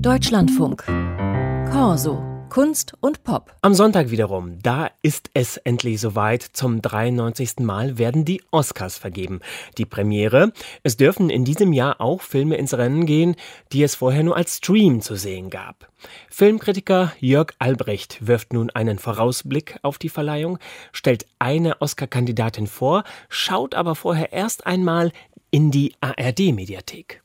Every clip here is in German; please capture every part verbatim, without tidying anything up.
Deutschlandfunk. Corso. Kunst und Pop. Am Sonntag wiederum, da ist es endlich soweit. Zum dreiundneunzigsten Mal werden die Oscars vergeben. Die Premiere. Es dürfen in diesem Jahr auch Filme ins Rennen gehen, die es vorher nur als Stream zu sehen gab. Filmkritiker Jörg Albrecht wirft nun einen Vorausblick auf die Verleihung, stellt eine Oscar-Kandidatin vor, schaut aber vorher erst einmal in die A R D-Mediathek.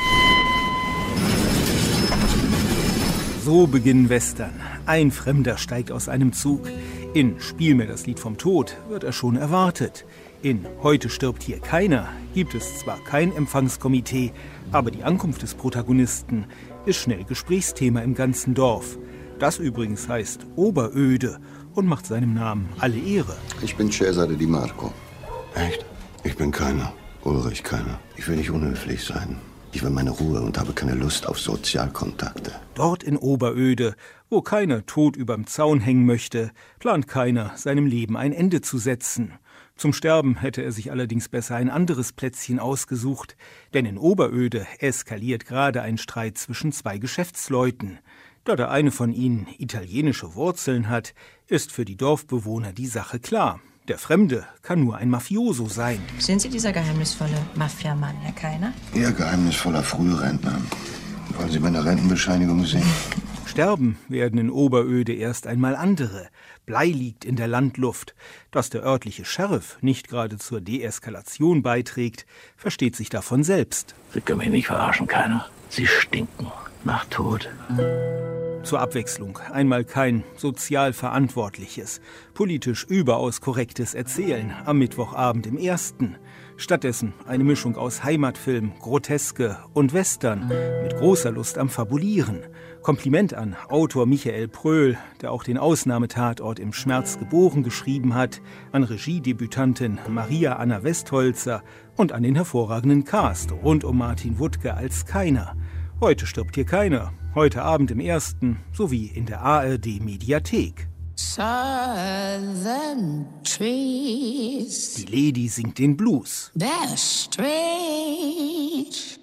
So beginnen Western. Ein Fremder steigt aus einem Zug. In Spiel mir das Lied vom Tod wird er schon erwartet. In Heute stirbt hier keiner gibt es zwar kein Empfangskomitee, aber die Ankunft des Protagonisten ist schnell Gesprächsthema im ganzen Dorf. Das übrigens heißt Oberöde und macht seinem Namen alle Ehre. Ich bin Cesare Di Marco. Echt? Ich bin keiner. Ulrich keiner. Ich will nicht unhöflich sein. Ich will meine Ruhe und habe keine Lust auf Sozialkontakte. Dort in Oberöde, wo keiner tot überm Zaun hängen möchte, plant keiner, seinem Leben ein Ende zu setzen. Zum Sterben hätte er sich allerdings besser ein anderes Plätzchen ausgesucht, denn in Oberöde eskaliert gerade ein Streit zwischen zwei Geschäftsleuten. Da der eine von ihnen italienische Wurzeln hat, ist für die Dorfbewohner die Sache klar. Der Fremde kann nur ein Mafioso sein. Sind Sie dieser geheimnisvolle Mafiamann, Herr Keiner? Eher geheimnisvoller Frührentner. Wollen Sie meine Rentenbescheinigung sehen? Sterben werden in Oberöde erst einmal andere. Blei liegt in der Landluft. Dass der örtliche Sheriff nicht gerade zur Deeskalation beiträgt, versteht sich davon selbst. Sie können mich nicht verarschen, Keiner. Sie stinken nach Tod. Zur Abwechslung einmal kein sozial verantwortliches, politisch überaus korrektes Erzählen am Mittwochabend im Ersten. Stattdessen eine Mischung aus Heimatfilm, Groteske und Western mit großer Lust am Fabulieren. Kompliment an Autor Michael Pröhl, der auch den Ausnahmetatort im Schmerz geboren geschrieben hat, an Regiedebütantin Maria Anna Westholzer und an den hervorragenden Cast rund um Martin Wuttke als Keiner. Heute stirbt hier keiner. Heute Abend im Ersten sowie in der A R D-Mediathek. Southern trees. Die Lady singt den Blues. They're strange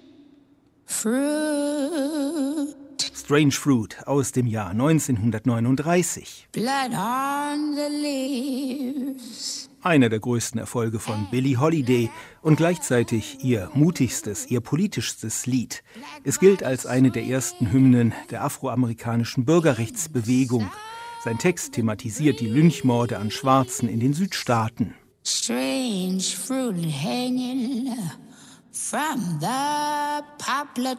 fruit. Strange Fruit aus dem Jahr neunzehnhundertneununddreißig. Blood on the leaves. Einer der größten Erfolge von Billie Holiday und gleichzeitig ihr mutigstes, ihr politischstes Lied. Es gilt als eine der ersten Hymnen der afroamerikanischen Bürgerrechtsbewegung. Sein Text thematisiert die Lynchmorde an Schwarzen in den Südstaaten. Strange fruit hanging from the poplar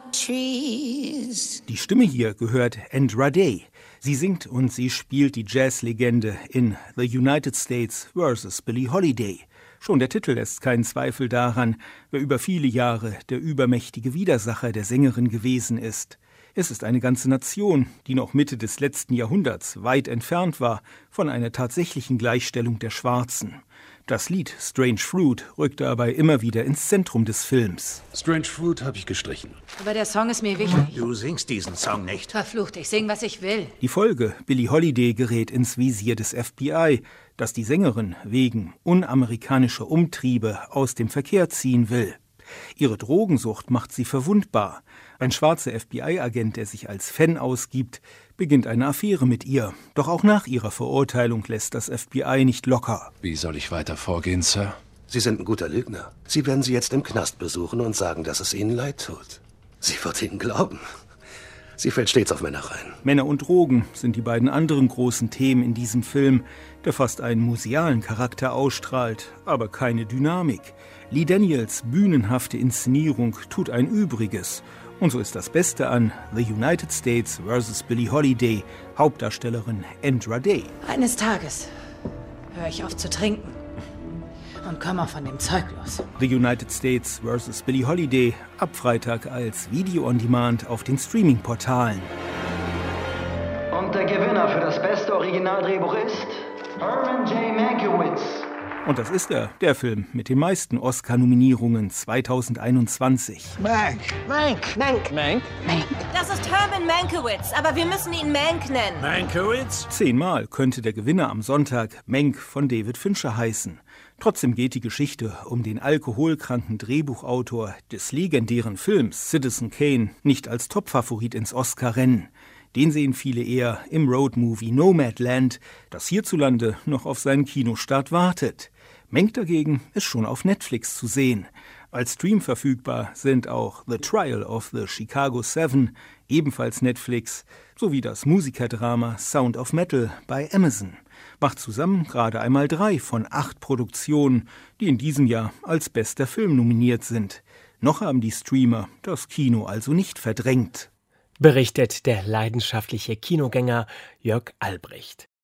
trees. Die Stimme hier gehört Andra Day. Sie singt und sie spielt die Jazzlegende in The United States versus Billie Holiday. Schon der Titel lässt keinen Zweifel daran, wer über viele Jahre der übermächtige Widersacher der Sängerin gewesen ist. Es ist eine ganze Nation, die noch Mitte des letzten Jahrhunderts weit entfernt war von einer tatsächlichen Gleichstellung der Schwarzen. Das Lied Strange Fruit rückt dabei immer wieder ins Zentrum des Films. Strange Fruit habe ich gestrichen. Aber der Song ist mir wichtig. Du singst diesen Song nicht. Verflucht, ich sing, was ich will. Die Folge: Billie Holiday gerät ins Visier des F B I, das die Sängerin wegen unamerikanischer Umtriebe aus dem Verkehr ziehen will. Ihre Drogensucht macht sie verwundbar. Ein schwarzer F B I-Agent, der sich als Fan ausgibt, beginnt eine Affäre mit ihr. Doch auch nach ihrer Verurteilung lässt das F B I nicht locker. Wie soll ich weiter vorgehen, Sir? Sie sind ein guter Lügner. Sie werden sie jetzt im Knast besuchen und sagen, dass es ihnen leid tut. Sie wird ihnen glauben. Sie fällt stets auf Männer rein. Männer und Drogen sind die beiden anderen großen Themen in diesem Film, der fast einen musealen Charakter ausstrahlt, aber keine Dynamik. Lee Daniels bühnenhafte Inszenierung tut ein Übriges. Und so ist das Beste an The United States versus Billie Holiday Hauptdarstellerin Andra Day. Eines Tages höre ich auf zu trinken und komme von dem Zeug los. The United States versus Billie Holiday ab Freitag als Video on Demand auf den Streaming-Portalen. Und der Gewinner für das beste Originaldrehbuch ist Herman J. Mankiewicz. Und das ist er, der Film mit den meisten Oscar-Nominierungen zweitausendeinundzwanzig. Mank. Mank. Mank. Mank. Mank. Das ist Herman Mankiewicz, aber wir müssen ihn Mank nennen. Mankiewicz? Zehnmal könnte der Gewinner am Sonntag Mank von David Fincher heißen. Trotzdem geht die Geschichte um den alkoholkranken Drehbuchautor des legendären Films Citizen Kane nicht als Topfavorit ins Oscar-Rennen. Den sehen viele eher im Roadmovie Nomadland, das hierzulande noch auf seinen Kinostart wartet. Mank dagegen ist schon auf Netflix zu sehen. Als Stream verfügbar sind auch The Trial of the Chicago Seven, ebenfalls Netflix, sowie das Musikerdrama Sound of Metal bei Amazon. Macht zusammen gerade einmal drei von acht Produktionen, die in diesem Jahr als bester Film nominiert sind. Noch haben die Streamer das Kino also nicht verdrängt. Berichtet der leidenschaftliche Kinogänger Jörg Albrecht.